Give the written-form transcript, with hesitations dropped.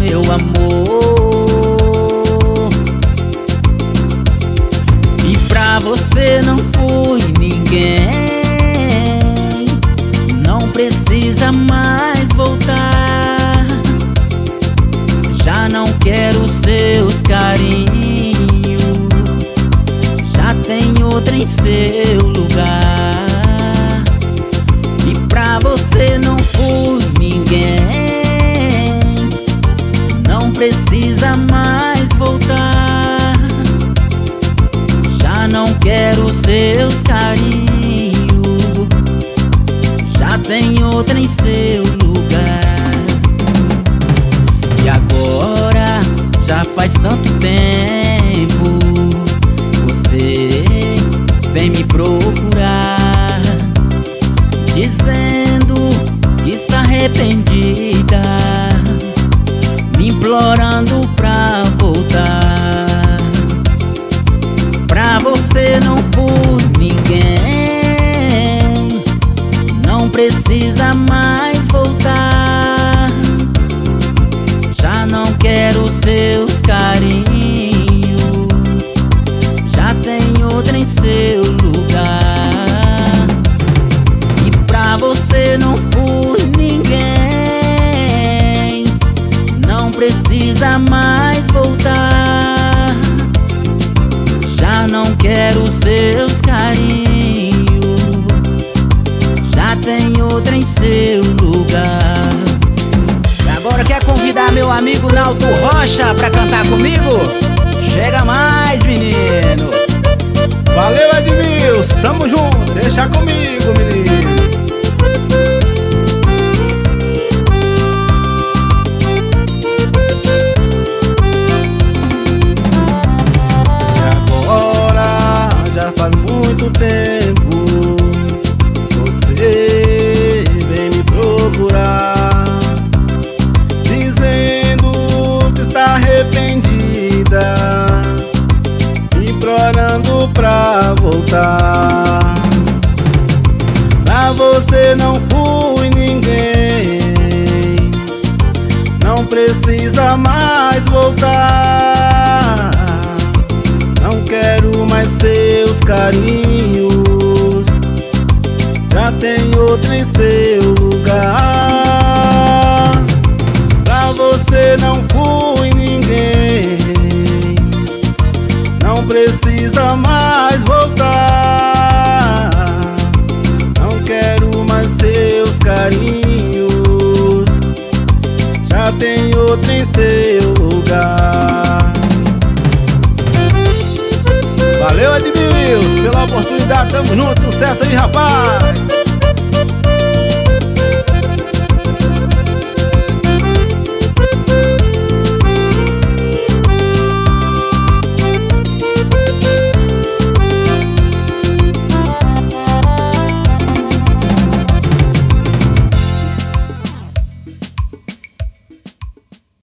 meu amor. E pra você não fui ninguém, não precisa mais voltar. Já não quero seus carinhos, já tem outra em seu lugar. E pra você não fui ninguém, não precisa mais voltar. Já não quero seus carinhos, já tem outra em seu lugar. E agora já faz tanto tempo, você vem me procurar, dizendo que está arrependida, me implorando pra voltar. Pra você não fui ninguém, não precisa mais voltar. Já não quero seus carinhos, já tem outra em seu lugar. E pra você não fui ninguém, não precisa mais voltar. Já não quero seus carinhos, já tem outra em seu lugar. E agora quer convidar meu amigo Naldo Rocha pra cantar comigo? Chega mais, menino. Valeu, Edmilson, tamo junto, deixa comigo, menino. E agora já faz muito tempo, você vem me procurar, dizendo que está arrependida, implorando pra voltar. Pra você não fui ninguém, não precisa mais voltar. Não quero mais seus carinhos, já tem outra em seu